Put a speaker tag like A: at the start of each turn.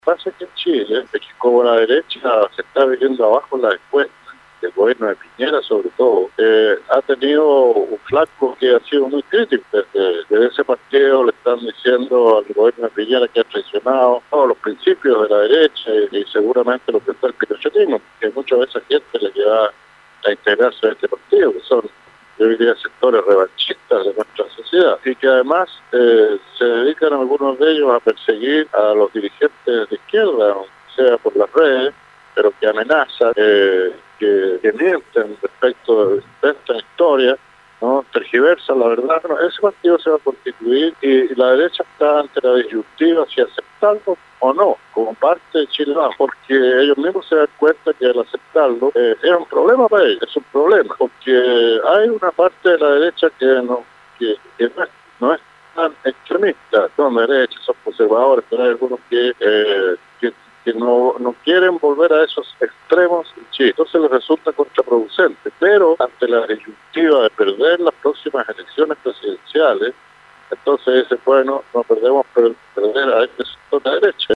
A: Pasa que en Chile es que como la derecha se está viniendo abajo en la encuesta, el gobierno de Piñera sobre todo, ha tenido un flanco que ha sido muy crítico. Desde ese partido le están diciendo al gobierno de Piñera que ha traicionado todos los principios de la derecha y seguramente lo que está el pinochetismo, que muchas veces a esa gente le lleva a integrarse a este partido, que son, yo diría, sectores revanchistas de nuestra sociedad, y que además se dedican algunos de ellos a perseguir a los dirigentes de izquierda, sea por las redes, pero que amenazan, que mienten respecto de esta historia, ¿no? Tergiversan la verdad. Bueno, ese partido se va a constituir y la derecha está ante la disyuntiva si aceptarlo o no, como parte de Chile Vamos, porque ellos mismos se dan cuenta que al aceptarlo es un problema para ellos, es un problema, porque hay una parte de la derecha que no es tan extremista, son derechas, son conservadores, pero hay algunos que no quieren volver a esos extremos en Chile. Entonces les resulta contraproducente, pero ante la disyuntiva de perder las próximas elecciones presidenciales, entonces dicen, bueno, no perdemos perder a este sector de derecha.